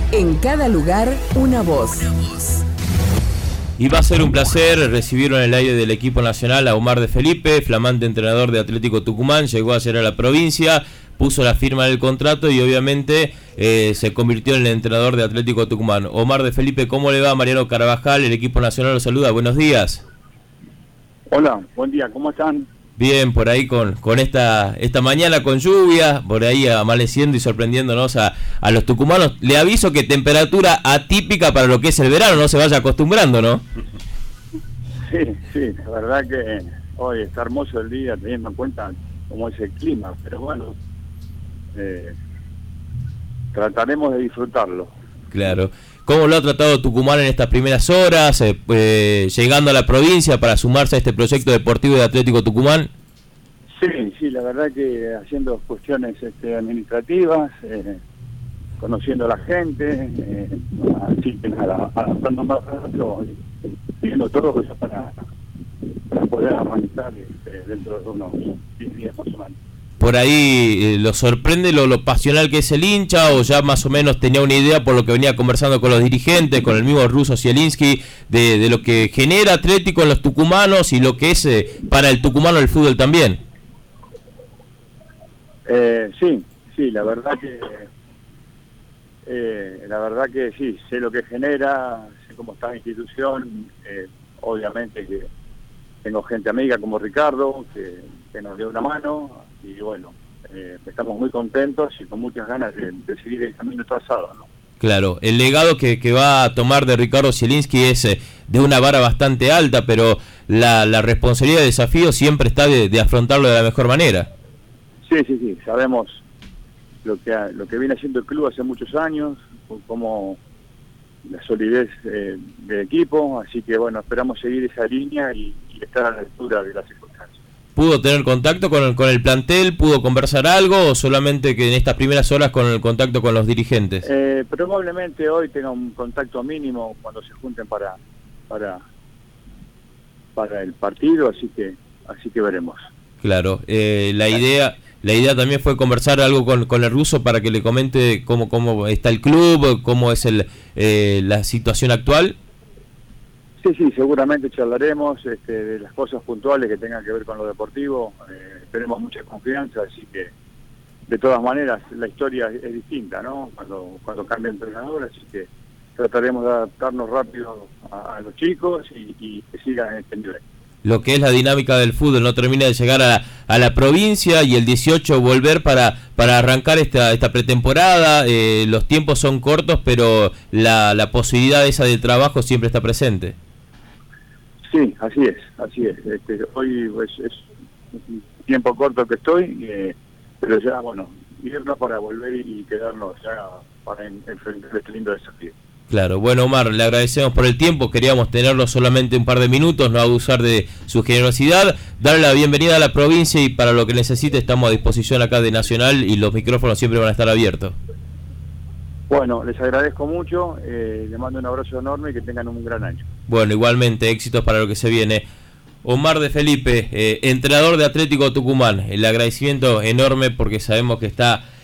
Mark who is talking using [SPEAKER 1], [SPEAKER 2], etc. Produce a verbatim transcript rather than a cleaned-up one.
[SPEAKER 1] En cada lugar, una voz.
[SPEAKER 2] Y va a ser un placer recibirlo en el aire del equipo nacional a Omar de Felipe, flamante entrenador de Atlético Tucumán. Llegó ayer a la provincia, puso la firma del contrato y obviamente eh, se convirtió en el entrenador de Atlético Tucumán. Omar de Felipe, ¿cómo le va? Mariano Carvajal, el equipo nacional lo saluda. Buenos días.
[SPEAKER 3] Hola, buen día, ¿cómo están?
[SPEAKER 2] Bien, por ahí con, con esta esta mañana con lluvia, por ahí amaneciendo y sorprendiéndonos a, a los tucumanos. Le aviso que temperatura atípica para lo que es el verano, no se vaya acostumbrando, ¿no?
[SPEAKER 3] Sí, sí, la verdad que hoy está hermoso el día, teniendo en cuenta cómo es el clima, pero bueno, eh, trataremos de disfrutarlo.
[SPEAKER 2] Claro. ¿Cómo lo ha tratado Tucumán en estas primeras horas, eh, eh, llegando a la provincia para sumarse a este proyecto deportivo de Atlético Tucumán?
[SPEAKER 3] Sí, sí, la verdad que haciendo cuestiones este, administrativas, eh, conociendo a la gente, eh, así que nada, adaptando más rápido, viendo todo eso para, para poder arrancar este, dentro de unos diez días más o menos.
[SPEAKER 2] Por ahí eh, lo sorprende lo, lo pasional que es el hincha, o ya más o menos tenía una idea por lo que venía conversando con los dirigentes, con el mismo ruso Zielinski, de, de lo que genera Atlético en los tucumanos y lo que es eh, para el tucumano el fútbol también.
[SPEAKER 3] Eh, sí, sí, la verdad que eh, la verdad que sí, sé lo que genera, sé cómo está la institución, eh, obviamente que tengo gente amiga como Ricardo que, que nos dio una mano. Y bueno, eh, estamos muy contentos y con muchas ganas de, de seguir el camino trazado, ¿no?
[SPEAKER 2] Claro, el legado que, que va a tomar de Ricardo Zielinski es eh, de una vara bastante alta, pero la, la responsabilidad y el desafío siempre está de, de afrontarlo de la mejor manera.
[SPEAKER 3] Sí, sí, sí, sabemos lo que lo que viene haciendo el club hace muchos años, como la solidez eh, del equipo, así que bueno, esperamos seguir esa línea y, y estar a la altura de las circunstancias.
[SPEAKER 2] ¿Pudo tener contacto con el, con el plantel? ¿Pudo conversar algo o solamente que en estas primeras horas con el contacto con los dirigentes?
[SPEAKER 3] Eh, probablemente hoy tenga un contacto mínimo cuando se junten para para para el partido, así que así que veremos.
[SPEAKER 2] Claro, eh, la idea la idea también fue conversar algo con, con el ruso para que le comente cómo cómo está el club, cómo es el eh, la situación actual.
[SPEAKER 3] Sí, sí, seguramente charlaremos este, de las cosas puntuales que tengan que ver con lo deportivo. Eh, tenemos mucha confianza, así que de todas maneras la historia es, es distinta, ¿no? Cuando cuando cambia el entrenador, así que trataremos de adaptarnos rápido a, a los chicos y, y que sigan en este nivel.
[SPEAKER 2] Lo que es la dinámica del fútbol, no termina de llegar a la, a la provincia y el dieciocho volver para para arrancar esta esta pretemporada. Eh, los tiempos son cortos, pero la, la posibilidad esa de trabajo siempre está presente.
[SPEAKER 3] Sí, así es, así es. Este, hoy pues, es un tiempo corto que estoy, eh, pero ya, bueno, irnos para volver y quedarnos ya para enfrentar este lindo desafío.
[SPEAKER 2] Claro, bueno Omar, le agradecemos por el tiempo, queríamos tenerlo solamente un par de minutos, no abusar de su generosidad, darle la bienvenida a la provincia y para lo que necesite estamos a disposición acá de Nacional y los micrófonos siempre van a estar abiertos.
[SPEAKER 3] Bueno, les agradezco mucho, eh, les mando un abrazo enorme y que tengan un gran año.
[SPEAKER 2] Bueno, igualmente, éxitos para lo que se viene. Omar de Felipe, eh, entrenador de Atlético Tucumán, el agradecimiento enorme porque sabemos que está